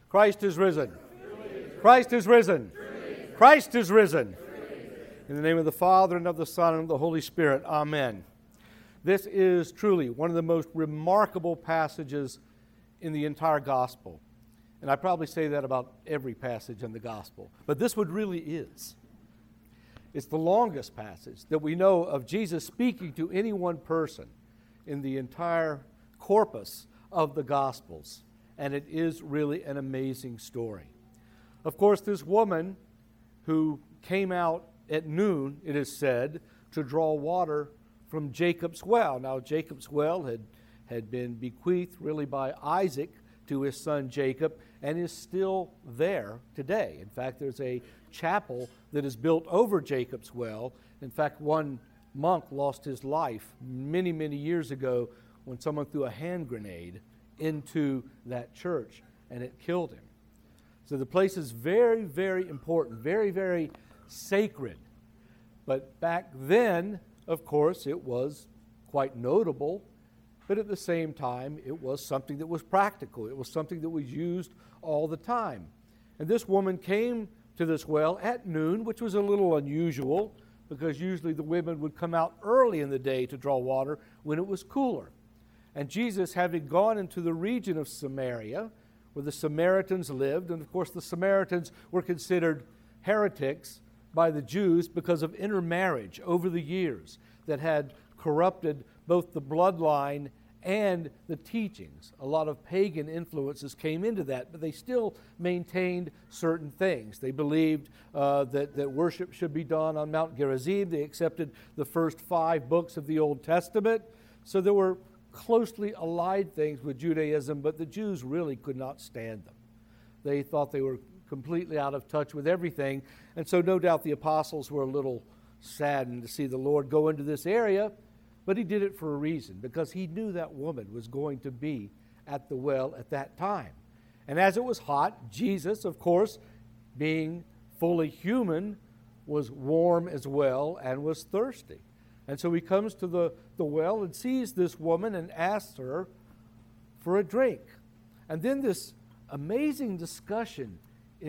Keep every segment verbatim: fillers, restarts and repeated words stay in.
Christ is risen. Christ is risen. Christ is risen. In the name of the Father, and of the Son, and of the Holy Spirit. Amen. This is truly one of the most remarkable passages in the entire gospel. And I probably say that about every passage in the gospel. But this one really is. It's the longest passage that we know of Jesus speaking to any one person in the entire corpus of the Gospels. And it is really an amazing story. Of course, this woman who came out at noon, it is said, to draw water from Jacob's well. Now, Jacob's well had, had been bequeathed really by Isaac to his son Jacob and is still there today. In fact, there's a chapel that is built over Jacob's well. In fact, one monk lost his life many, many years ago when someone threw a hand grenade into that church and it killed him. So the place is very, very important, very, very sacred. But back then, of course, it was quite notable, but at the same time, it was something that was practical. It was something that was used all the time. And this woman came to this well at noon, which was a little unusual because usually the women would come out early in the day to draw water when it was cooler. And Jesus, having gone into the region of Samaria, where the Samaritans lived, and of course the Samaritans were considered heretics by the Jews because of intermarriage over the years that had corrupted both the bloodline and the teachings. A lot of pagan influences came into that, but they still maintained certain things. They believed uh, that, that worship should be done on Mount Gerizim. They accepted the first five books of the Old Testament. So there were closely allied things with Judaism, but the Jews really could not stand them. They thought they were completely out of touch with everything, and so no doubt the apostles were a little saddened to see the Lord go into this area, but he did it for a reason, because he knew that woman was going to be at the well at that time. And as it was hot, Jesus, of course, being fully human, was warm as well and was thirsty. And so he comes to the, the well and sees this woman and asks her for a drink. And then this amazing discussion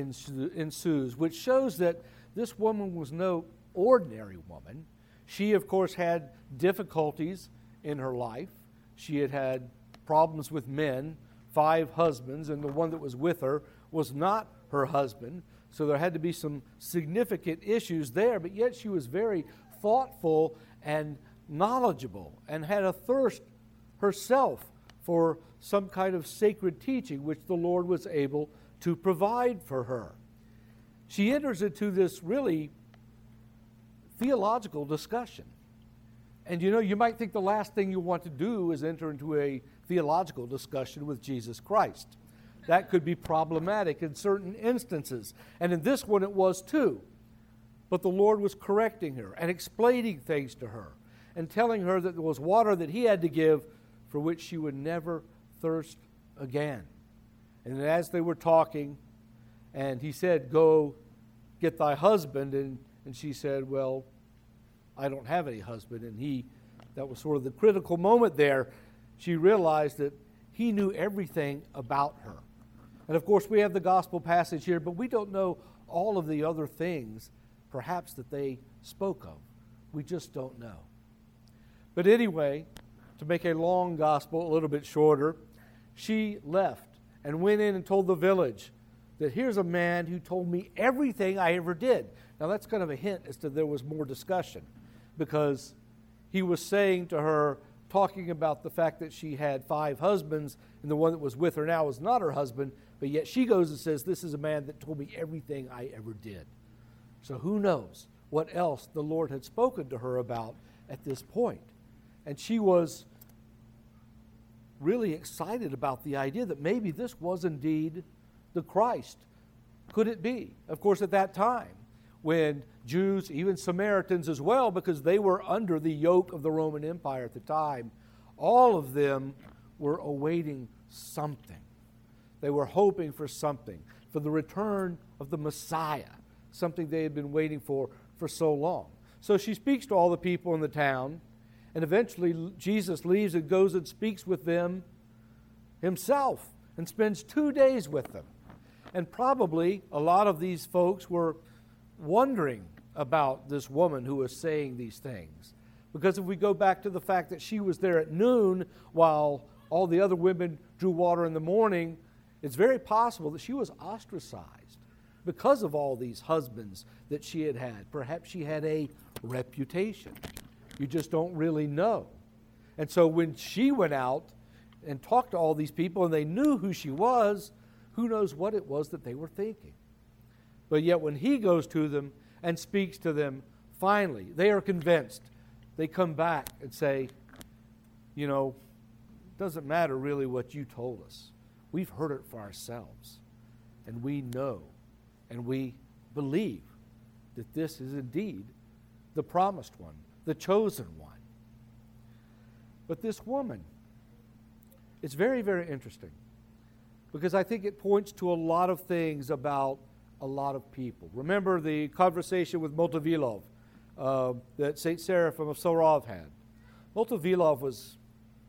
ensues, which shows that this woman was no ordinary woman. She, of course, had difficulties in her life. She had had problems with men, five husbands, and the one that was with her was not her husband. So there had to be some significant issues there, but yet she was very thoughtful and knowledgeable and had a thirst herself for some kind of sacred teaching which the Lord was able to provide for her. She enters into this really theological discussion. And you know, you might think the last thing you want to do is enter into a theological discussion with Jesus Christ. That could be problematic in certain instances. And in this one it was too. But the Lord was correcting her and explaining things to her and telling her that there was water that he had to give for which she would never thirst again. And as they were talking, and he said, "Go get thy husband," and, and she said, "Well, I don't have any husband." And he, that was sort of the critical moment there. She realized that he knew everything about her. And of course, we have the gospel passage here, but we don't know all of the other things perhaps that they spoke of. We just don't know. But anyway, to make a long gospel a little bit shorter, she left and went in and told the village that here's a man who told me everything I ever did. Now that's kind of a hint as to there was more discussion, because he was saying to her, talking about the fact that she had five husbands and the one that was with her now was not her husband, but yet she goes and says, "This is a man that told me everything I ever did." So who knows what else the Lord had spoken to her about at this point. And she was really excited about the idea that maybe this was indeed the Christ. Could it be? Of course, at that time, when Jews, even Samaritans as well, because they were under the yoke of the Roman Empire at the time, all of them were awaiting something. They were hoping for something, for the return of the Messiah, something they had been waiting for for so long. So she speaks to all the people in the town, and eventually Jesus leaves and goes and speaks with them himself and spends two days with them. And probably a lot of these folks were wondering about this woman who was saying these things. Because if we go back to the fact that she was there at noon while all the other women drew water in the morning, it's very possible that she was ostracized because of all these husbands that she had had. Perhaps she had a reputation. You just don't really know. And so when she went out and talked to all these people and they knew who she was, who knows what it was that they were thinking. But yet when he goes to them and speaks to them, finally, they are convinced. They come back and say, you know, it doesn't matter really what you told us. We've heard it for ourselves. And we know and we believe that this is indeed the promised one, the chosen one. But this woman, it's very, very interesting because I think it points to a lot of things about a lot of people. Remember the conversation with Motovilov uh, that Saint Seraphim of Sarov had. Motovilov was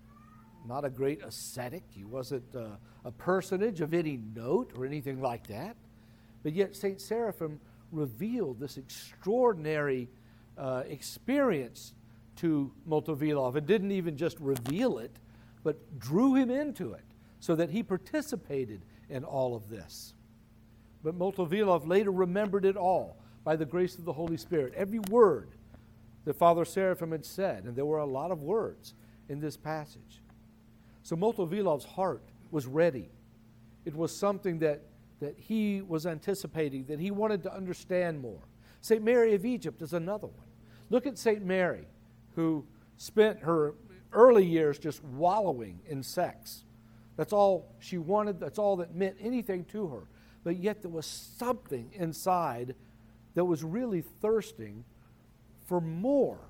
not a great ascetic. He wasn't uh, a personage of any note or anything like that. But yet Saint Seraphim revealed this extraordinary uh, experience to Motovilov and didn't even just reveal it, but drew him into it so that he participated in all of this. But Motovilov later remembered it all by the grace of the Holy Spirit. Every word that Father Seraphim had said, and there were a lot of words in this passage. So Motovilov's heart was ready. It was something that, that he was anticipating, that he wanted to understand more. Saint Mary of Egypt is another one. Look at Saint Mary, who spent her early years just wallowing in sex. That's all she wanted. That's all that meant anything to her. But yet there was something inside that was really thirsting for more.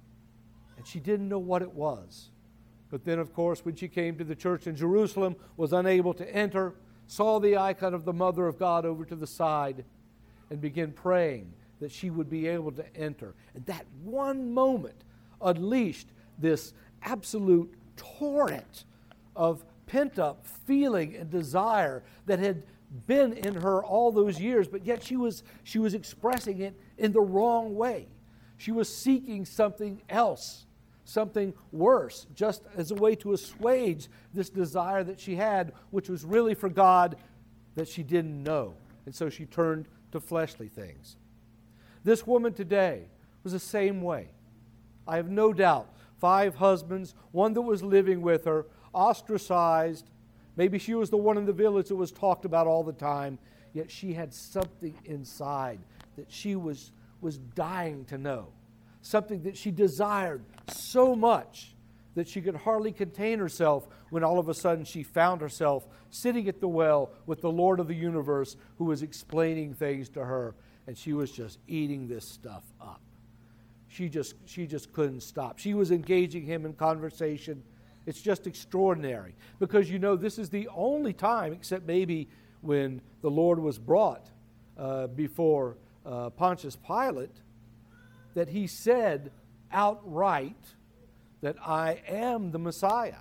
And she didn't know what it was. But then, of course, when she came to the church in Jerusalem, was unable to enter, saw the icon of the Mother of God over to the side, and began praying that she would be able to enter. And that one moment unleashed this absolute torrent of pent-up feeling and desire that had been in her all those years, but yet she was, she was expressing it in the wrong way. She was seeking something else, something worse, just as a way to assuage this desire that she had, which was really for God that she didn't know. And so she turned to fleshly things. This woman today was the same way. I have no doubt. Five husbands, one that was living with her, ostracized. Maybe she was the one in the village that was talked about all the time, yet she had something inside that she was, was dying to know. Something that she desired so much that she could hardly contain herself when all of a sudden she found herself sitting at the well with the Lord of the universe who was explaining things to her, and she was just eating this stuff up. She just, she just couldn't stop. She was engaging him in conversation. It's just extraordinary because, you know, this is the only time, except maybe when the Lord was brought uh, before uh, Pontius Pilate, that he said outright that I am the Messiah.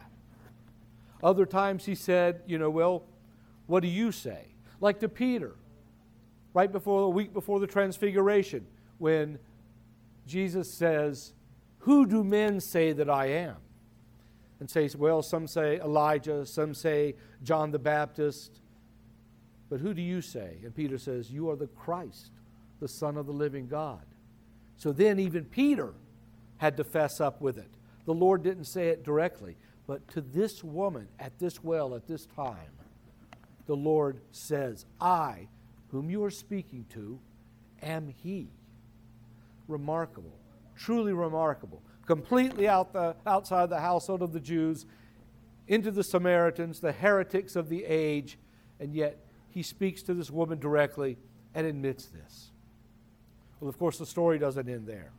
Other times he said, you know, well, what do you say? Like to Peter, right before, a week before the Transfiguration, when Jesus says, who do men say that I am? And says, well, some say Elijah, some say John the Baptist. But who do you say? And Peter says, you are the Christ, the Son of the living God. So then even Peter had to fess up with it. The Lord didn't say it directly, but to this woman at this well at this time, the Lord says, I, whom you are speaking to, am He. Remarkable, truly remarkable. Completely out the, outside the household of the Jews, into the Samaritans, the heretics of the age, and yet he speaks to this woman directly and admits this. Well, of course, the story doesn't end there.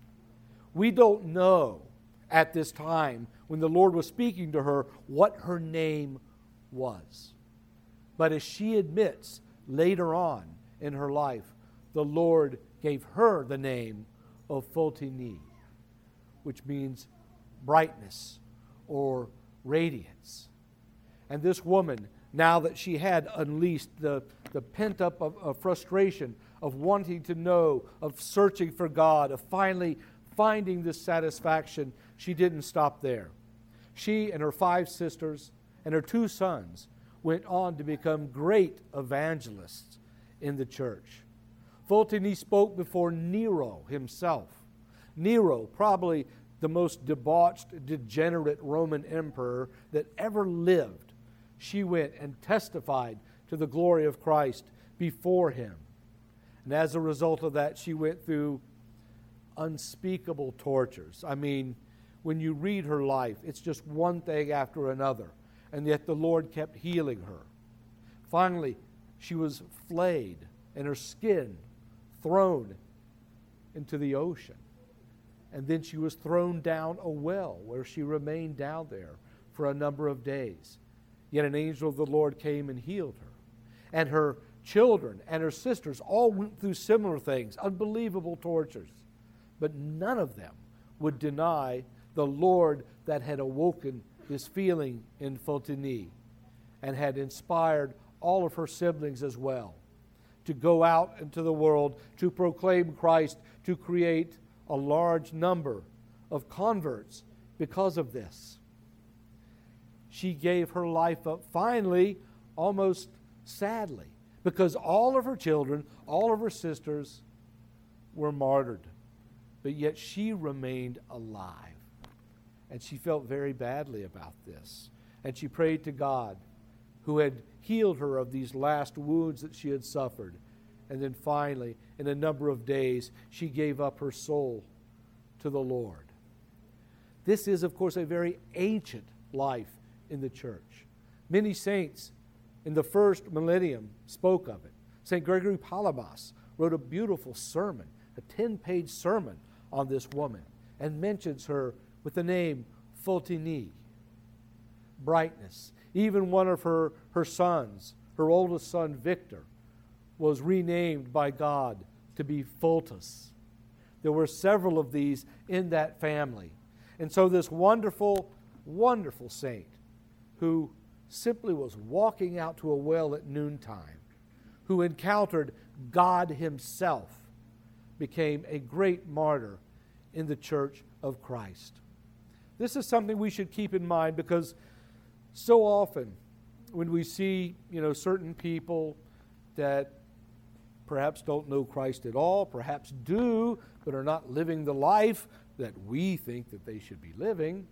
We don't know at this time, when the Lord was speaking to her, what her name was. But as she admits later on in her life, the Lord gave her the name of Photini, which means brightness or radiance. And this woman now that she had unleashed the, the pent-up of, of frustration of wanting to know, of searching for God, of finally finding this satisfaction, she didn't stop there. She and her five sisters and her two sons went on to become great evangelists in the church. Fultini spoke before Nero himself. Nero, probably the most debauched, degenerate Roman emperor that ever lived. She went and testified to the glory of Christ before him. And as a result of that, she went through unspeakable tortures. I mean, when you read her life, it's just one thing after another. And yet the Lord kept healing her. Finally, she was flayed and her skin thrown into the ocean. And then she was thrown down a well where she remained down there for a number of days. Yet an angel of the Lord came and healed her. And her children and her sisters all went through similar things, unbelievable tortures. But none of them would deny the Lord that had awoken this feeling in Fultini and had inspired all of her siblings as well to go out into the world to proclaim Christ, to create a large number of converts because of this. She gave her life up finally, almost sadly, because all of her children, all of her sisters were martyred. But yet she remained alive. And she felt very badly about this. And she prayed to God, who had healed her of these last wounds that she had suffered. And then finally, in a number of days, she gave up her soul to the Lord. This is, of course, a very ancient life in the church. Many saints in the first millennium spoke of it. Saint Gregory Palamas wrote a beautiful sermon, a ten-page sermon on this woman, and mentions her with the name Fultini, brightness. Even one of her, her sons, her oldest son Victor, was renamed by God to be Fultus. There were several of these in that family. And so this wonderful, wonderful saint who simply was walking out to a well at noontime, who encountered God himself, became a great martyr in the church of Christ. This is something we should keep in mind, because so often when we see, you know, certain people that perhaps don't know Christ at all, perhaps do, but are not living the life that we think that they should be living,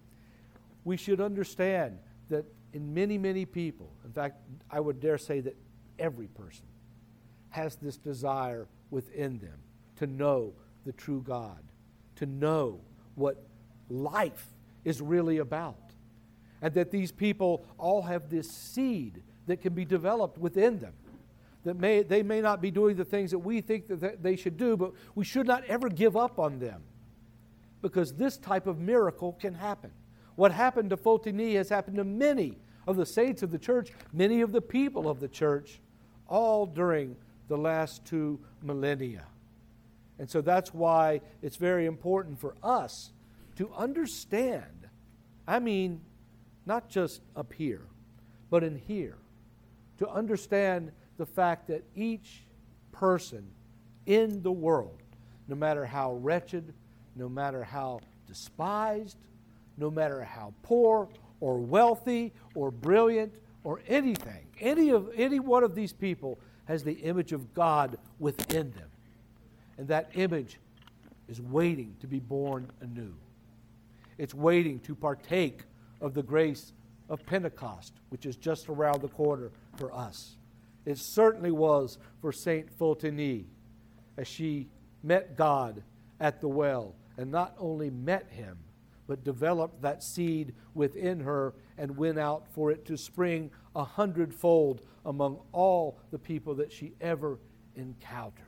we should understand that in many, many people, in fact, I would dare say that every person has this desire within them to know the true God, to know what life is really about. And that these people all have this seed that can be developed within them. That may, they may not be doing the things that we think that they should do, but we should not ever give up on them, because this type of miracle can happen. What happened to Fultini has happened to many of the saints of the church, many of the people of the church, all during the last two millennia. And so that's why it's very important for us to understand, I mean, not just up here, but in here, to understand the fact that each person in the world, no matter how wretched, no matter how despised, no matter how poor or wealthy or brilliant or anything, any of any one of these people has the image of God within them. And that image is waiting to be born anew. It's waiting to partake of the grace of Pentecost, which is just around the corner for us. It certainly was for Saint Fultini, as she met God at the well, and not only met him, but developed that seed within her and went out for it to spring a hundredfold among all the people that she ever encountered.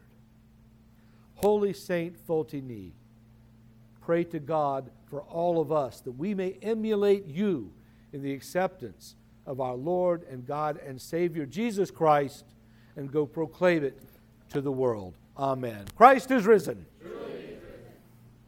Holy Saint Fultini, pray to God for all of us that we may emulate you in the acceptance of our Lord and God and Savior Jesus Christ, and go proclaim it to the world. Amen. Christ is risen.